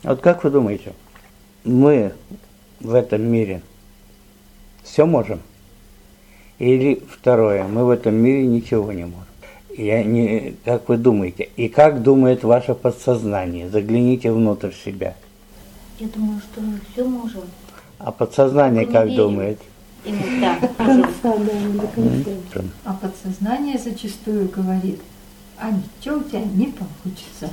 Вот как вы думаете, мы в этом мире все можем? Или второе, мы в этом мире ничего не можем? Как вы думаете? И как думает ваше подсознание? Загляните внутрь себя. Я думаю, что мы все можем. А подсознание как думает? Иногда можем. А подсознание зачастую говорит: а ничего у тебя не получится.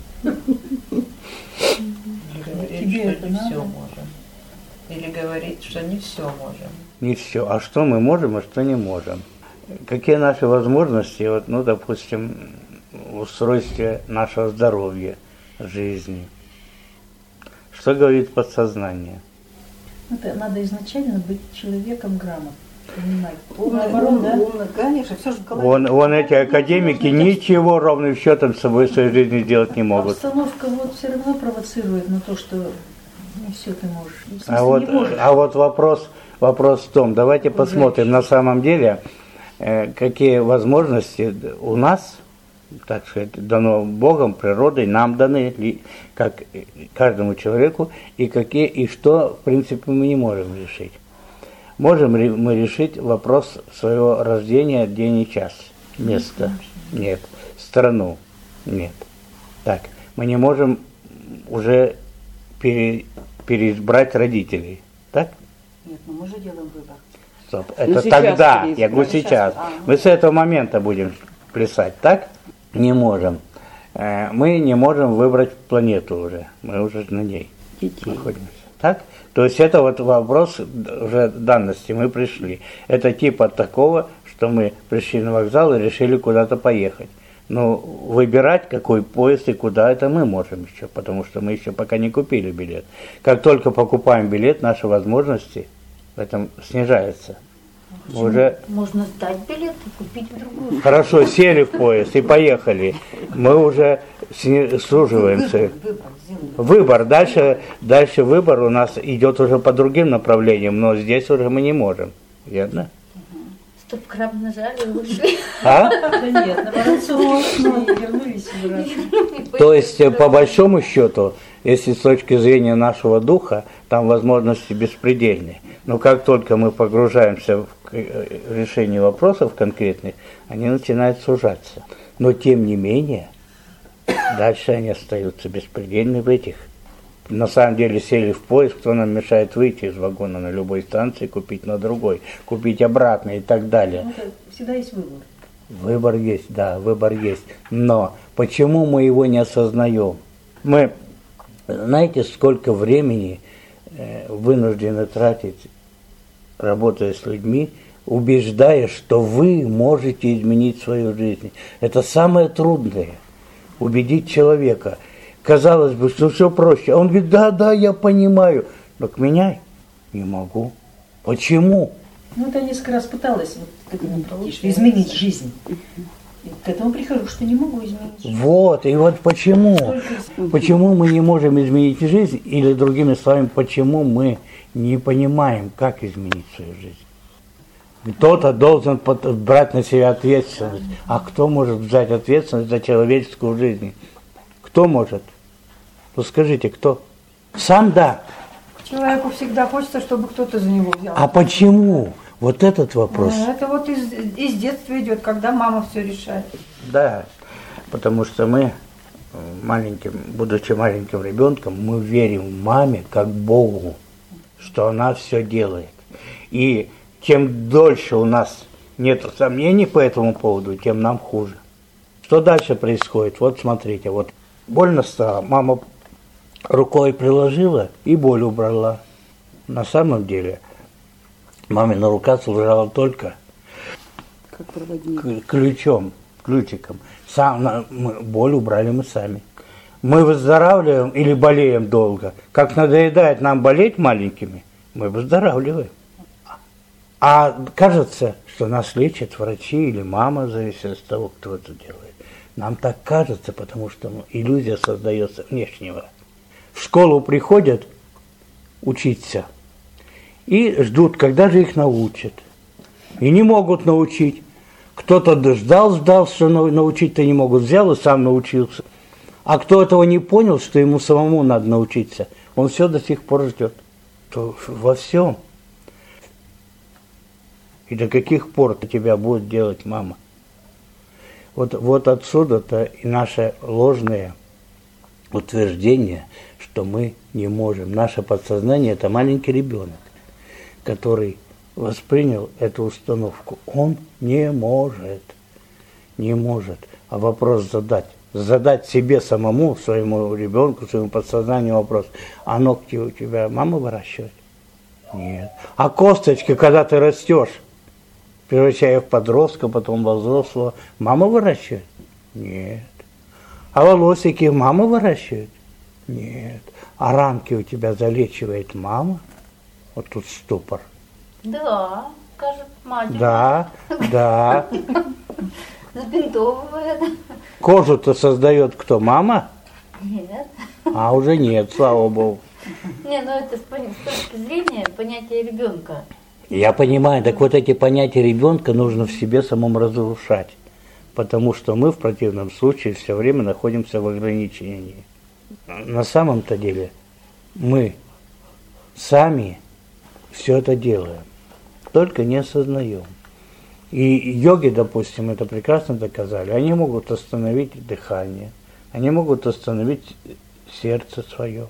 Или говорит, что не все можем. Или говорит, что не все можем. Не все. А что мы можем, а что не можем? Какие наши возможности, вот, ну, допустим, в устройстве нашего здоровья, жизни? Что говорит подсознание? Это надо изначально быть человеком грамотным. Умно, конечно, все же в голове. Вон эти академики ничего ровным счетом с собой в своей жизни делать не могут. Обстановка вот все равно провоцирует на то, что не все ты можешь. А вот вопрос в том, давайте посмотрим на самом деле, какие возможности у нас, так сказать, дано Богом, природой, нам даны, как каждому человеку, и что, в принципе, мы не можем решить. Можем ли мы решить вопрос своего рождения, день и час? Место? Нет. Страну? Нет. Так, мы не можем уже переизбрать родителей, так? Нет, но мы же делаем выбор. Стоп. Это тогда, я говорю сейчас. Мы с этого момента будем плясать, так? Не можем. Мы не можем выбрать планету уже. Мы уже на ней находимся. Так? То есть это вот вопрос уже данности. Мы пришли. Это типа такого, что мы пришли на вокзал и решили куда-то поехать. Но выбирать, какой поезд и куда, это мы можем еще, потому что мы еще пока не купили билет. Как только покупаем билет, наши возможности в этом снижаются. Уже... Можно сдать билет и купить в другую. Хорошо, сели в поезд и поехали. Мы уже суживаемся. Выбор. Дальше выбор у нас идет уже по другим направлениям, но здесь уже мы не можем. Верно? Стоп-краб нажали и ушли. А? Да нет, наоборот, срочно вернулись обратно. То есть, по большому счету, если с точки зрения нашего духа, там возможности беспредельны. Но как только мы погружаемся в решение вопросов конкретных, они начинают сужаться. Но тем не менее, дальше они остаются беспредельны в этих. На самом деле сели в поезд, кто нам мешает выйти из вагона на любой станции, купить на другой, купить обратно и так далее. Ну, всегда есть выбор. Выбор есть, да, выбор есть. Но почему мы его не осознаем? Мы, знаете, сколько времени вынуждены тратить, работая с людьми, убеждая, что вы можете изменить свою жизнь. Это самое трудное. Убедить человека. Казалось бы, что все проще. Он говорит, да, я понимаю. Так меняй. Не могу. Почему? Ну, это я несколько раз пыталась вот к этому прийти, изменить жизнь. И к этому прихожу, что не могу изменить жизнь. Вот, и вот почему. Почему мы не можем изменить жизнь? Или, другими словами, почему мы не понимаем, как изменить свою жизнь? Кто-то должен брать на себя ответственность. А кто может взять ответственность за человеческую жизнь? Кто может? Ну скажите, кто? Сам да. Человеку всегда хочется, чтобы кто-то за него взял. А почему? Вот этот вопрос. Это вот из детства идет, когда мама все решает. Да, потому что мы, будучи маленьким ребенком, мы верим маме как Богу, что она все делает. И чем дольше у нас нет сомнений по этому поводу, тем нам хуже. Что дальше происходит? Вот смотрите, вот больно стало, мама рукой приложила и боль убрала. На самом деле мамина рука служила только как проводник. ключиком. Боль убрали мы сами. Мы выздоравливаем или болеем долго. Как надоедает нам болеть маленькими, мы выздоравливаем. А кажется, что нас лечат врачи или мама, зависит от того, кто это делает. Нам так кажется, потому что иллюзия создается внешнего. В школу приходят учиться и ждут, когда же их научат. И не могут научить. Кто-то ждал, что научить-то не могут. Взял и сам научился. А кто этого не понял, что ему самому надо научиться, он все до сих пор ждет. То во всем. И до каких пор тебя будет делать мама? Вот отсюда-то и наше ложное утверждение, что мы не можем. Наше подсознание – это маленький ребенок, который воспринял эту установку. Он не может. Не может. А вопрос задать себе самому, своему ребенку, своему подсознанию вопрос: а ногти у тебя мама выращивает? Нет. А косточки, когда ты растешь, превращая в подростка, потом во взрослого, мама выращивает? Нет. А волосики мама выращивает? Нет. А ранки у тебя залечивает мама? Вот тут ступор. Да, скажет мать. Да. Забинтовывает. Кожу-то создает кто? Мама? Нет. А уже нет, слава богу. Не, ну это с точки зрения понятия ребенка. Я понимаю, так вот эти понятия ребенка нужно в себе самом разрушать, потому что мы в противном случае все время находимся в ограничении. На самом-то деле мы сами все это делаем, только не осознаем. И йоги, допустим, это прекрасно доказали. Они могут остановить дыхание, они могут остановить сердце свое,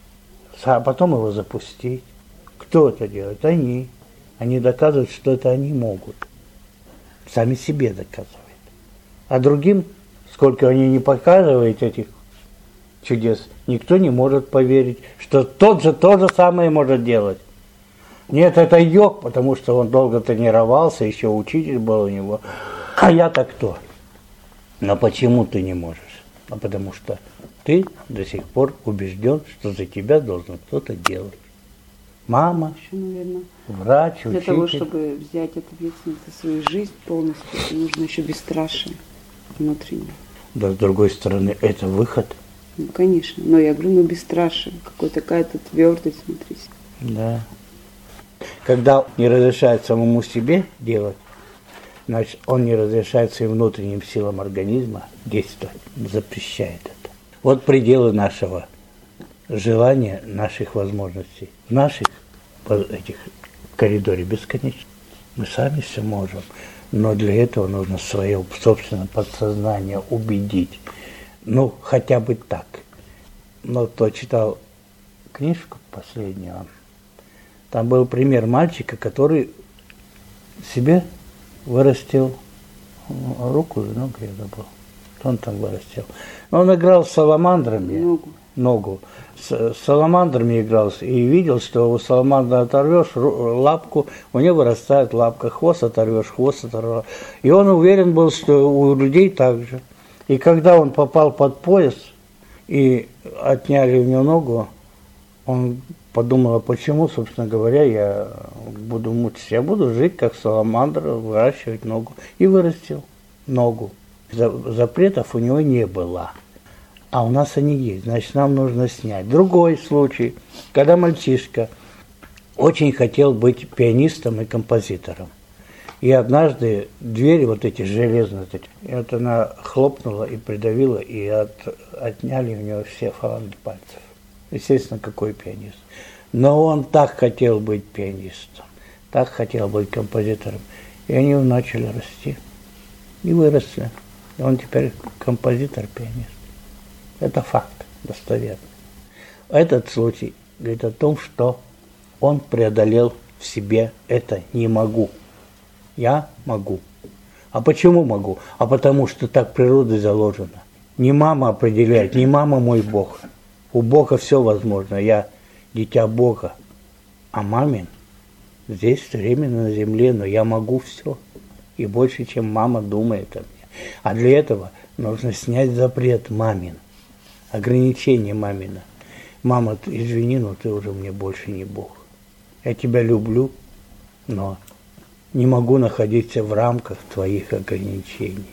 а потом его запустить. Кто это делает? Они. Они доказывают, что это они могут. Сами себе доказывают. А другим, сколько они не показывают этих чудес, никто не может поверить, что тот же то же самое может делать. Нет, это йог, потому что он долго тренировался, еще учитель был у него. А я-то кто? Но почему ты не можешь? А потому что ты до сих пор убежден, что за тебя должен кто-то делать. Мама, еще, наверное, врач, учитель. Для того, чтобы взять ответственность за свою жизнь полностью, нужно еще бесстрашие внутреннее. Да, с другой стороны, это выход. Ну, конечно, но я говорю, бесстрашие, какая-то твердость внутри себя. Да. Когда не разрешает самому себе делать, значит, он не разрешает своим внутренним силам организма действовать, запрещает это. Вот пределы нашего желания, наших возможностей. В наших этих коридоре бесконечно. Мы сами все можем, но для этого нужно свое собственное подсознание убедить. Ну, хотя бы так. Но кто читал книжку последнюю, там был пример мальчика, который себе вырастил руку, ногу, я забыл. Он там вырастил. Он играл с саламандрами. Ногу. С саламандрами игрался и видел, что у саламандры оторвешь лапку, у нее вырастает лапка, хвост оторвешь. И он уверен был, что у людей так же. И когда он попал под пояс и отняли у него ногу, он подумал, а почему, собственно говоря, я буду мучиться? Я буду жить как саламандра, выращивать ногу. И вырастил ногу. Запретов у него не было. А у нас они есть, значит, нам нужно снять. Другой случай, когда мальчишка очень хотел быть пианистом и композитором. И однажды двери вот эти железные, и вот она хлопнула и придавила, и отняли у него все фаланги пальцев. Естественно, какой пианист. Но он так хотел быть пианистом, так хотел быть композитором. И они начали расти. И выросли. И он теперь композитор-пианист. Это факт достоверный. Этот случай говорит о том, что он преодолел в себе это «не могу». Я могу. А почему могу? А потому что так природой заложено. Не мама определяет, не мама мой Бог. У Бога все возможно. Я дитя Бога. А мамин здесь временно на земле, но я могу все. И больше, чем мама думает о мне. А для этого нужно снять запрет мамин. Ограничение мамина. Мама, извини, но ты уже мне больше не Бог. Я тебя люблю, но не могу находиться в рамках твоих ограничений.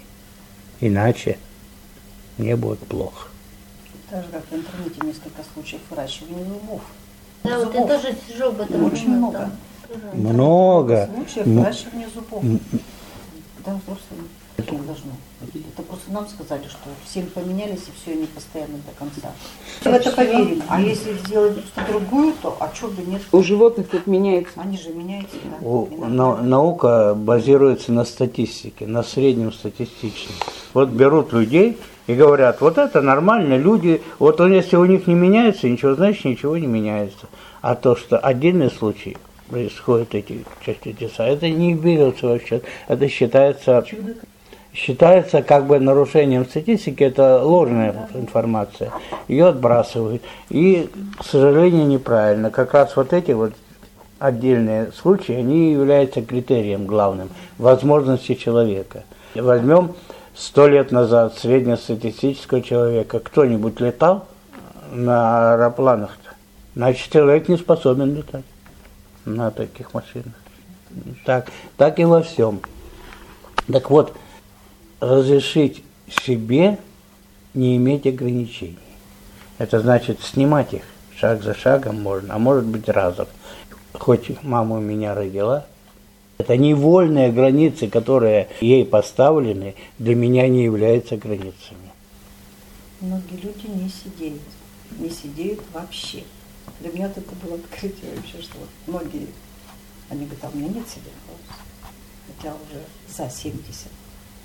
Иначе мне будет плохо. Так же, как в интернете несколько случаев выращивания зубов. Да, вот я тоже сижу об этом. Очень много. Много. Случаев выращивания зубов. Да, взрослые. Это не должно быть. Это просто нам сказали, что всем поменялись, и все, они постоянно до конца. В это поверим. А если сделать что-то другое, то а что бы нет? У животных тут меняется. Они же меняются, да. Наука базируется на статистике, на среднем статистичном. Вот берут людей и говорят, вот это нормально, люди, вот если у них не меняется ничего, значит ничего не меняется. А то, что отдельный случай происходят эти чудеса, это не берется вообще, это считается как бы нарушением статистики, это ложная информация, ее отбрасывают. И, к сожалению, неправильно. Как раз вот эти вот отдельные случаи, они являются критерием главным возможности человека. Возьмем 100 лет назад среднестатистического человека. Кто-нибудь летал на аэропланах-то? Значит, человек не способен летать на таких машинах. Так и во всем. Так вот, разрешить себе не иметь ограничений. Это значит снимать их шаг за шагом можно, а может быть разом. Хоть мама меня родила, это невольные границы, которые ей поставлены, для меня не являются границами. Многие люди не сидеют вообще. Для меня это было открытие вообще, что вот многие, они говорят, а у меня нет седых волос, хотя уже за 70.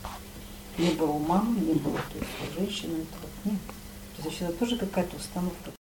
Не было у мамы, не было у женщины, это вот нет. То есть это тоже какая-то установка.